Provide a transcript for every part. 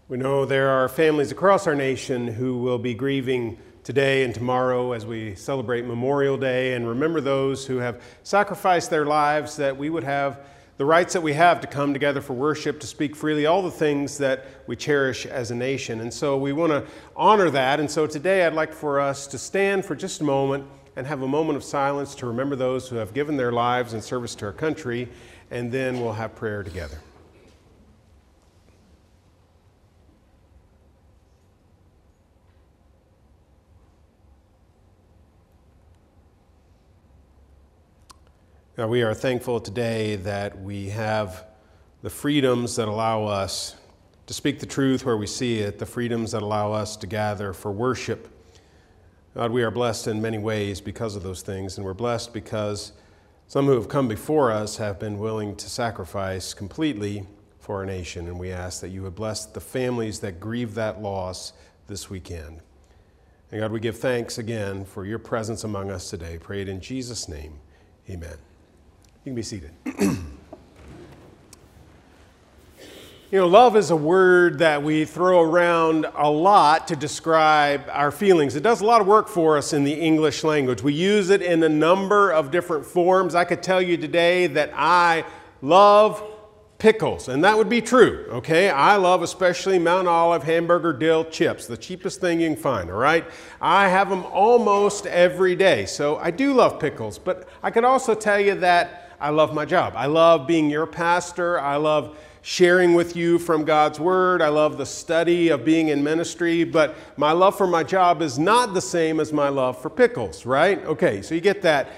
We know there are families across our nation who will be grieving today and tomorrow as we celebrate Memorial Day and remember those who have sacrificed their lives that we would have the rights that we have to come together for worship, to speak freely, all the things that we cherish as a nation. And so we want to honor that. And so today I'd like for us to stand for just a moment and have a moment of silence to remember those who have given their lives in service to our country, and then we'll have prayer together. Now, we are thankful today that we have the freedoms that allow us to speak the truth where we see it, the freedoms that allow us to gather for worship. God, we are blessed in many ways because of those things, and we're blessed because some who have come before us have been willing to sacrifice completely for our nation, and we ask that you would bless the families that grieve that loss this weekend. And God, we give thanks again for your presence among us today. Pray it in Jesus' name. Amen. You can be seated. Love is a word that we throw around a lot to describe our feelings. It does a lot of work for us in the English language. We use it in a number of different forms. I could tell you today that I love pickles, and that would be true, okay? I love especially Mount Olive hamburger dill chips, the cheapest thing you can find, all right? I have them almost every day, so I do love pickles, but I could also tell you that I love my job. I love being your pastor. I love sharing with you from God's Word. I love the study of being in ministry, but my love for my job is not the same as my love for pickles, right? Okay, so you get that.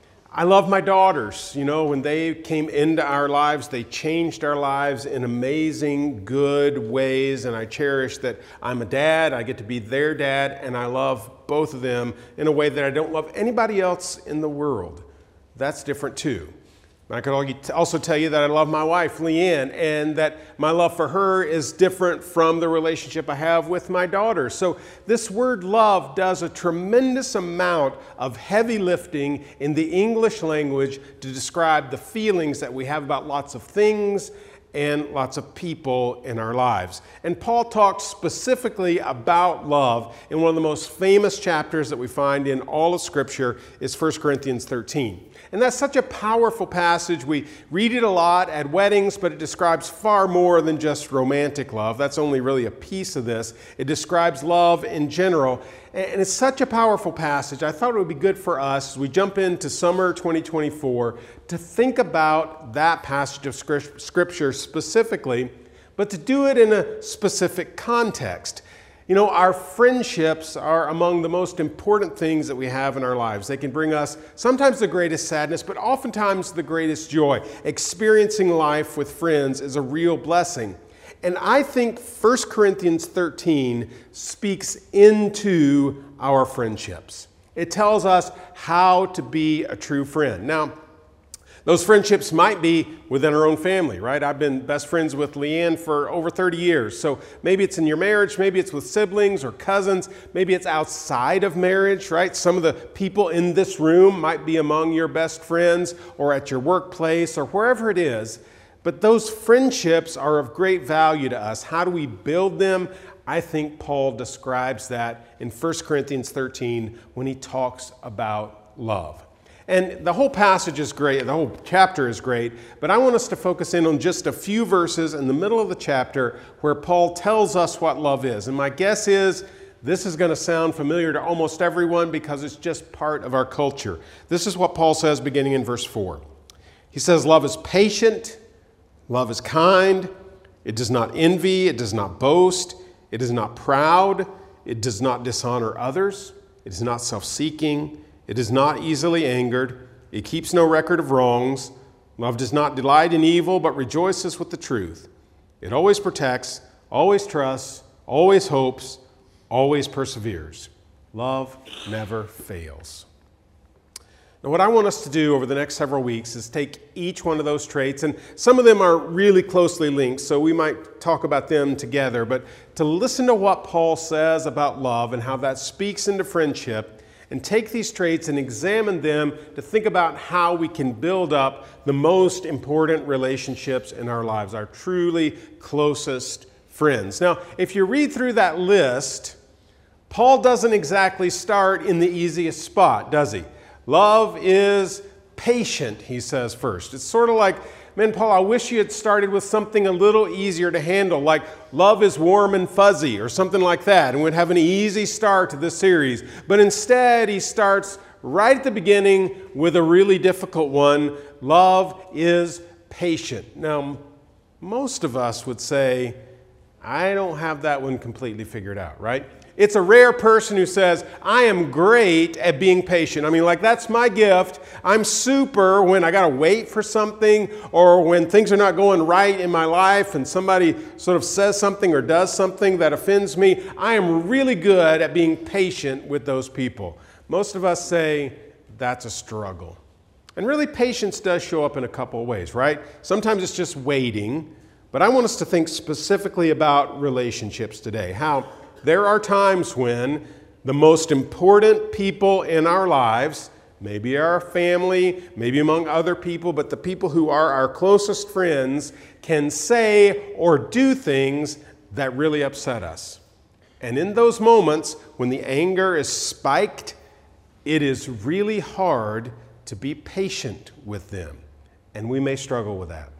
I love my daughters. When they came into our lives, they changed our lives in amazing, good ways, and I cherish that I'm a dad, I get to be their dad, and I love both of them in a way that I don't love anybody else in the world. That's different too. I could also tell you that I love my wife, Leanne, and that my love for her is different from the relationship I have with my daughter. So this word love does a tremendous amount of heavy lifting in the English language to describe the feelings that we have about lots of things and lots of people in our lives. And Paul talks specifically about love in one of the most famous chapters that we find in all of Scripture is 1 Corinthians 13. And that's such a powerful passage. We read it a lot at weddings, but it describes far more than just romantic love. That's only really a piece of this. It describes love in general. And it's such a powerful passage. I thought it would be good for us as we jump into summer 2024 to think about that passage of Scripture specifically, but to do it in a specific context. Our friendships are among the most important things that we have in our lives. They can bring us sometimes the greatest sadness, but oftentimes the greatest joy. Experiencing life with friends is a real blessing. And I think 1 Corinthians 13 speaks into our friendships. It tells us how to be a true friend. Now, those friendships might be within our own family, right? I've been best friends with Leanne for over 30 years. So maybe it's in your marriage, maybe it's with siblings or cousins, maybe it's outside of marriage, right? Some of the people in this room might be among your best friends or at your workplace or wherever it is. But those friendships are of great value to us. How do we build them? I think Paul describes that in 1 Corinthians 13 when he talks about love. And the whole passage is great, the whole chapter is great, but I want us to focus in on just a few verses in the middle of the chapter where Paul tells us what love is. And my guess is this is going to sound familiar to almost everyone because it's just part of our culture. This is what Paul says beginning in verse 4. He says, love is patient, love is kind, it does not envy, it does not boast, it is not proud, it does not dishonor others, it is not self-seeking, it is not easily angered. It keeps no record of wrongs. Love does not delight in evil, but rejoices with the truth. It always protects, always trusts, always hopes, always perseveres. Love never fails. Now, what I want us to do over the next several weeks is take each one of those traits, and some of them are really closely linked, so we might talk about them together, but to listen to what Paul says about love and how that speaks into friendship, and take these traits and examine them to think about how we can build up the most important relationships in our lives, our truly closest friends. Now, if you read through that list, Paul doesn't exactly start in the easiest spot, does he? Love is patient, he says first. It's sort of like, man, Paul, I wish you had started with something a little easier to handle, like love is warm and fuzzy or something like that, and we'd have an easy start to this series. But instead, he starts right at the beginning with a really difficult one. Love is patient. Now, most of us would say, I don't have that one completely figured out, right? It's a rare person who says, I am great at being patient. I mean, like, that's my gift. I'm super when I got to wait for something or when things are not going right in my life and somebody sort of says something or does something that offends me. I am really good at being patient with those people. Most of us say that's a struggle. And really, patience does show up in a couple of ways, right? Sometimes it's just waiting, but I want us to think specifically about relationships today. How there are times when the most important people in our lives, maybe our family, maybe among other people, but the people who are our closest friends can say or do things that really upset us. And in those moments, when the anger is spiked, it is really hard to be patient with them. And we may struggle with that.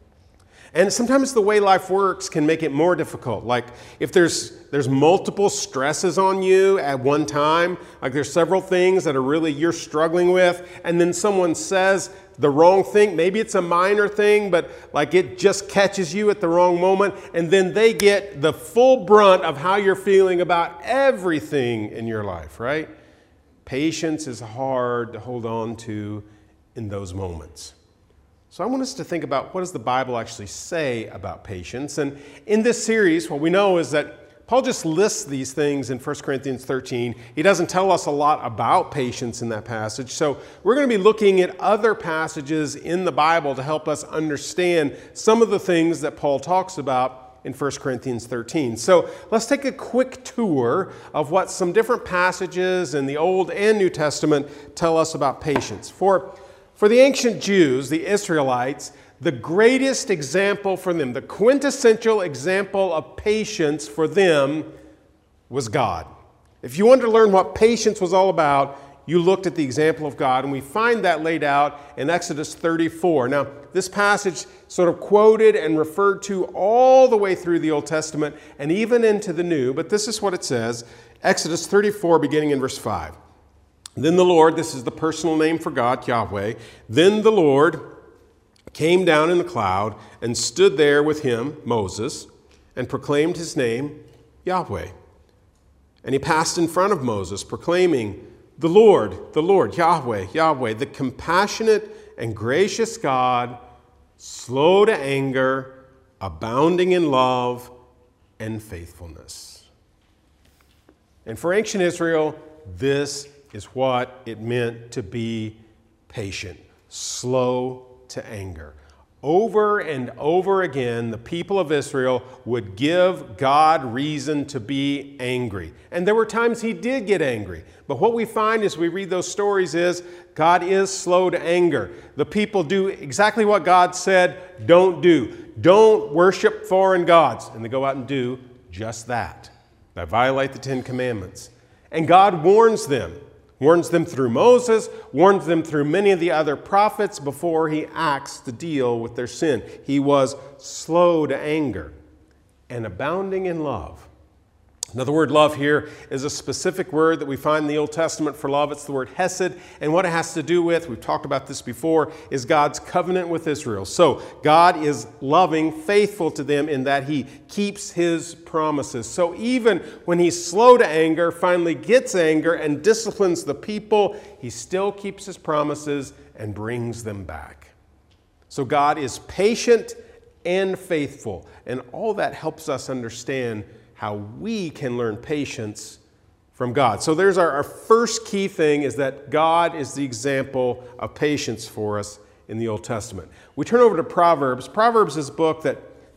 And sometimes the way life works can make it more difficult. Like if there's multiple stresses on you at one time, like there's several things that are really you're struggling with, and then someone says the wrong thing, maybe it's a minor thing, but like it just catches you at the wrong moment, and then they get the full brunt of how you're feeling about everything in your life, right? Patience is hard to hold on to in those moments. So I want us to think about what does the Bible actually say about patience. And in this series, what we know is that Paul just lists these things in 1 Corinthians 13. He doesn't tell us a lot about patience in that passage. So we're going to be looking at other passages in the Bible to help us understand some of the things that Paul talks about in 1 Corinthians 13. So let's take a quick tour of what some different passages in the Old and New Testament tell us about patience. For the ancient Jews, the Israelites, the greatest example for them, the quintessential example of patience for them was God. If you wanted to learn what patience was all about, you looked at the example of God, and we find that laid out in Exodus 34. Now, this passage sort of quoted and referred to all the way through the Old Testament and even into the New, but this is what it says, Exodus 34, beginning in verse 5. Then the Lord, this is the personal name for God, Yahweh, then the Lord came down in a cloud and stood there with him, Moses, and proclaimed his name, Yahweh. And he passed in front of Moses, proclaiming, the Lord, Yahweh, Yahweh, the compassionate and gracious God, slow to anger, abounding in love and faithfulness. And for ancient Israel, this is what it meant to be patient, slow to anger. Over and over again, the people of Israel would give God reason to be angry. And there were times he did get angry. But what we find as we read those stories is God is slow to anger. The people do exactly what God said don't do. Don't worship foreign gods. And they go out and do just that. They violate the Ten Commandments. And God warns them through Moses, warns them through many of the other prophets before he acts to deal with their sin. He was slow to anger and abounding in love. Now, the word love here is a specific word that we find in the Old Testament for love. It's the word hesed. And what it has to do with, we've talked about this before, is God's covenant with Israel. So God is loving, faithful to them in that he keeps his promises. So even when he's slow to anger, finally gets anger and disciplines the people, he still keeps his promises and brings them back. So God is patient and faithful. And all that helps us understand how we can learn patience from God. So there's our first key thing, is that God is the example of patience for us in the Old Testament. We turn over to Proverbs. Proverbs is a book that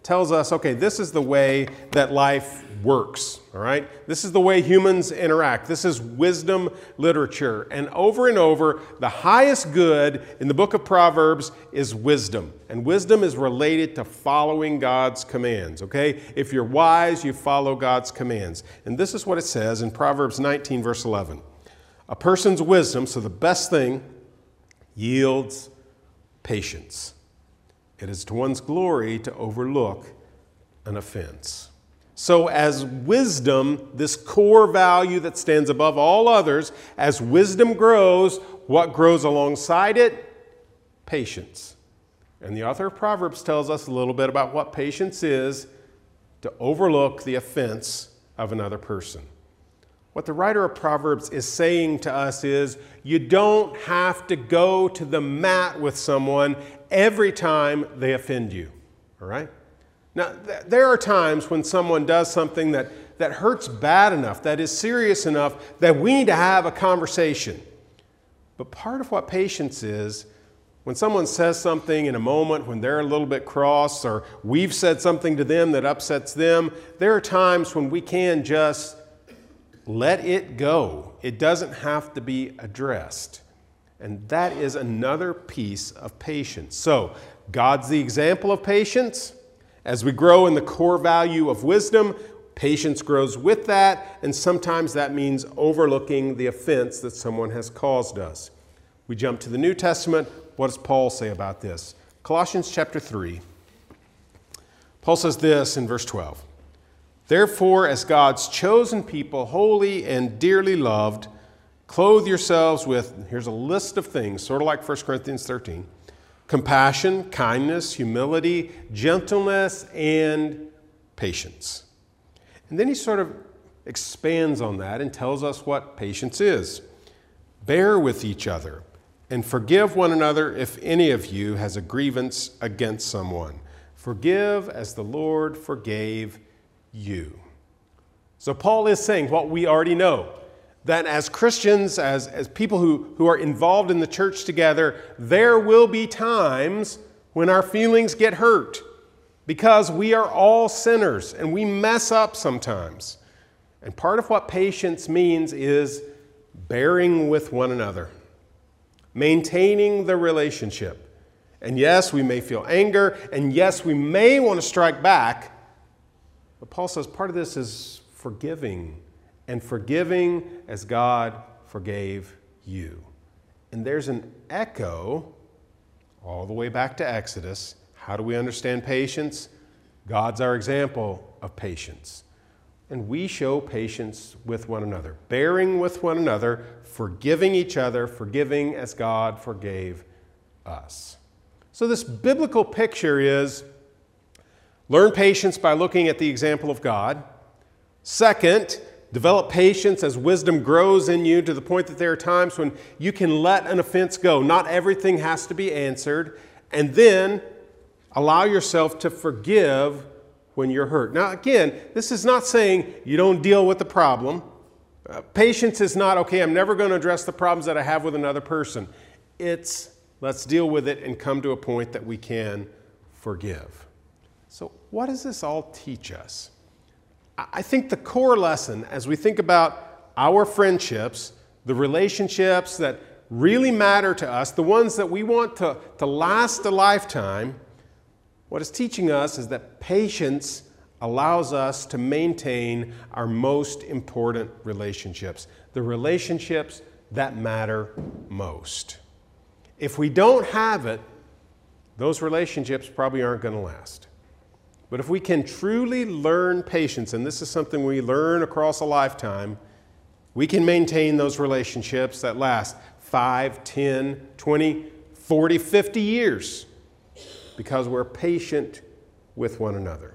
tells us, okay, this is the way that life works, all right? This is the way humans interact. This is wisdom literature. And over, the highest good in the book of Proverbs is wisdom. And wisdom is related to following God's commands, okay? If you're wise, you follow God's commands. And this is what it says in Proverbs 19, verse 11. A person's wisdom, so the best thing, yields patience. It is to one's glory to overlook an offense. So as wisdom, this core value that stands above all others, as wisdom grows, what grows alongside it? Patience. And the author of Proverbs tells us a little bit about what patience is, to overlook the offense of another person. What the writer of Proverbs is saying to us is, you don't have to go to the mat with someone every time they offend you, all right? Now, there are times when someone does something that hurts bad enough, that is serious enough, that we need to have a conversation. But part of what patience is, when someone says something in a moment when they're a little bit cross, or we've said something to them that upsets them, there are times when we can just let it go. It doesn't have to be addressed. And that is another piece of patience. So, God's the example of patience. As we grow in the core value of wisdom, patience grows with that, and sometimes that means overlooking the offense that someone has caused us. We jump to the New Testament. What does Paul say about this? Colossians chapter 3. Paul says this in verse 12. Therefore, as God's chosen people, holy and dearly loved, clothe yourselves with, here's a list of things, sort of like 1 Corinthians 13, compassion, kindness, humility, gentleness, and patience. And then he sort of expands on that and tells us what patience is. Bear with each other and forgive one another if any of you has a grievance against someone. Forgive as the Lord forgave you. So Paul is saying what we already know, that as Christians, as people who are involved in the church together, there will be times when our feelings get hurt because we are all sinners and we mess up sometimes. And part of what patience means is bearing with one another, maintaining the relationship. And yes, we may feel anger, and yes, we may want to strike back, but Paul says part of this is forgiving, and forgiving as God forgave you. And there's an echo all the way back to Exodus. How do we understand patience? God's our example of patience. And we show patience with one another, bearing with one another, forgiving each other, forgiving as God forgave us. So this biblical picture is learn patience by looking at the example of God. Second, develop patience as wisdom grows in you to the point that there are times when you can let an offense go. Not everything has to be answered. And then allow yourself to forgive when you're hurt. Now, again, this is not saying you don't deal with the problem. Patience is not, okay, I'm never going to address the problems that I have with another person. It's, let's deal with it and come to a point that we can forgive. So what does this all teach us? I think the core lesson as we think about our friendships, the relationships that really matter to us, the ones that we want to last a lifetime, what it's teaching us is that patience allows us to maintain our most important relationships, the relationships that matter most. If we don't have it, those relationships probably aren't going to last. But if we can truly learn patience, and this is something we learn across a lifetime, we can maintain those relationships that last 5, 10, 20, 40, 50 years because we're patient with one another.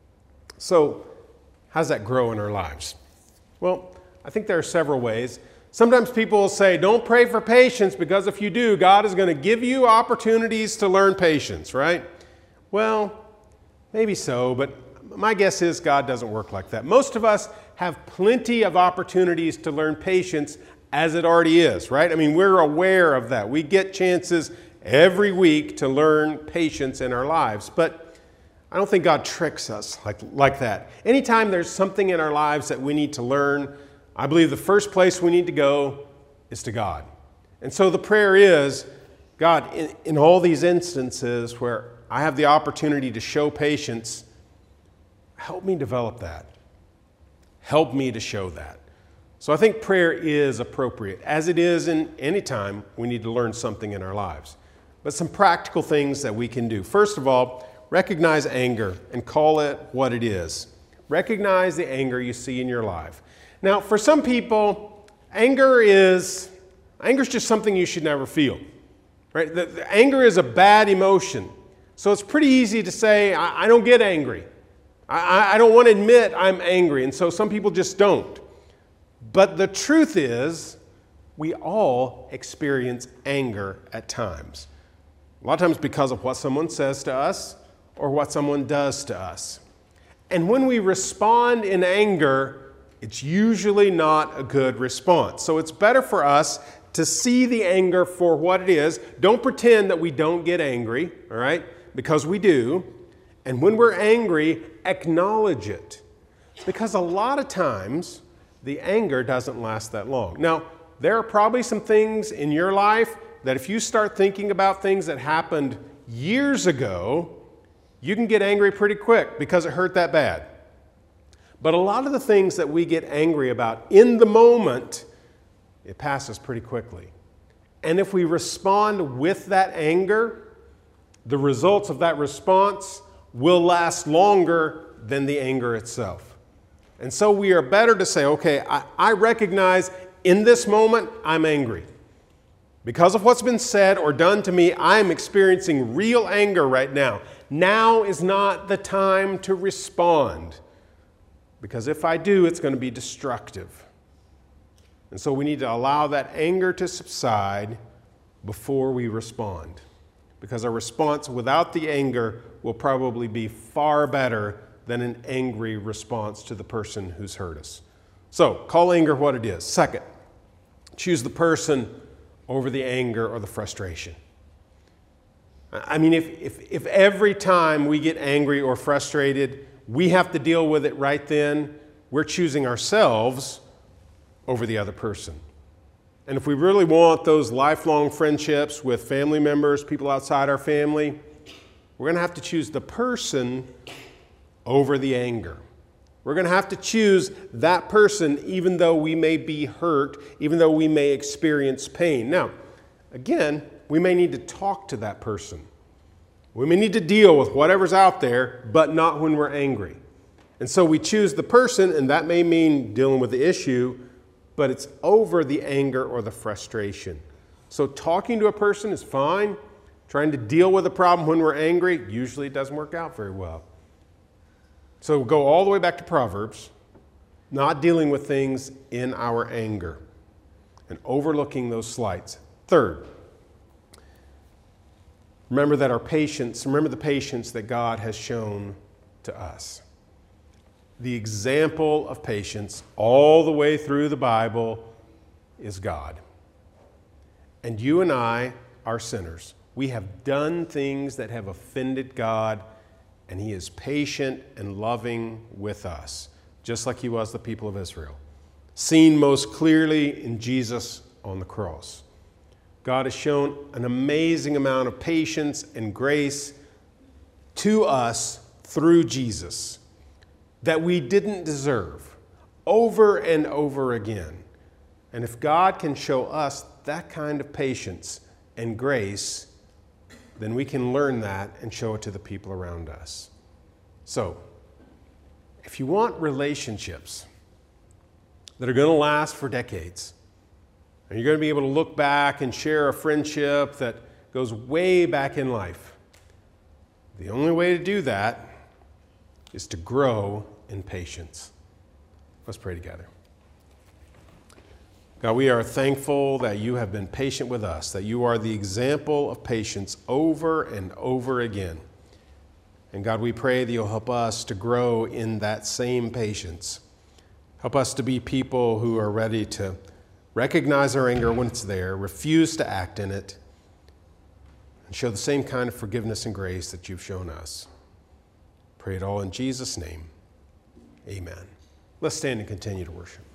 So, how does that grow in our lives? Well, I think there are several ways. Sometimes people will say, don't pray for patience because if you do, God is going to give you opportunities to learn patience, right? Well, maybe so, but my guess is God doesn't work like that. Most of us have plenty of opportunities to learn patience as it already is, right? I mean, we're aware of that. We get chances every week to learn patience in our lives. But I don't think God tricks us like that. Anytime there's something in our lives that we need to learn, I believe the first place we need to go is to God. And so the prayer is, God, in all these instances where I have the opportunity to show patience, help me develop that. Help me to show that. So I think prayer is appropriate, as it is in any time we need to learn something in our lives. But some practical things that we can do. First of all, recognize anger and call it what it is. Recognize the anger you see in your life. Now, for some people, anger is just something you should never feel. Right? The anger is a bad emotion. So it's pretty easy to say, I don't get angry. I don't want to admit I'm angry. And so some people just don't. But the truth is, we all experience anger at times. A lot of times because of what someone says to us or what someone does to us. And when we respond in anger, it's usually not a good response. So it's better for us to see the anger for what it is. Don't pretend that we don't get angry, all right? Because we do. And when we're angry, acknowledge it. Because a lot of times, the anger doesn't last that long. Now, there are probably some things in your life that if you start thinking about things that happened years ago, you can get angry pretty quick because it hurt that bad. But a lot of the things that we get angry about in the moment, it passes pretty quickly. And if we respond with that anger, the results of that response will last longer than the anger itself. And so we are better to say, okay, I recognize in this moment I'm angry. Because of what's been said or done to me, I'm experiencing real anger right now. Now is not the time to respond. Because if I do, it's going to be destructive. And so we need to allow that anger to subside before we respond. Because our response without the anger will probably be far better than an angry response to the person who's hurt us. So, call anger what it is. Second, choose the person over the anger or the frustration. I mean, if every time we get angry or frustrated, we have to deal with it right then, we're choosing ourselves over the other person. And if we really want those lifelong friendships with family members, people outside our family, we're going to have to choose the person over the anger. We're going to have to choose that person even though we may be hurt, even though we may experience pain. Now, again, we may need to talk to that person. We may need to deal with whatever's out there, but not when we're angry. And so we choose the person, and that may mean dealing with the issue, but it's over the anger or the frustration. So talking to a person is fine. Trying to deal with a problem when we're angry usually doesn't work out very well. So we'll go all the way back to Proverbs, not dealing with things in our anger and overlooking those slights. Third, remember the patience that God has shown to us. The example of patience all the way through the Bible is God. And you and I are sinners. We have done things that have offended God, and He is patient and loving with us, just like He was the people of Israel. Seen most clearly in Jesus on the cross. God has shown an amazing amount of patience and grace to us through Jesus that we didn't deserve over and over again. And if God can show us that kind of patience and grace, then we can learn that and show it to the people around us. So, if you want relationships that are going to last for decades, and you're going to be able to look back and share a friendship that goes way back in life, the only way to do that is to grow in patience. Let's pray together. God, we are thankful that you have been patient with us, that you are the example of patience over and over again. And God, we pray that you'll help us to grow in that same patience. Help us to be people who are ready to recognize our anger when it's there, refuse to act in it, and show the same kind of forgiveness and grace that you've shown us. Pray it all in Jesus' name. Amen. Let's stand and continue to worship.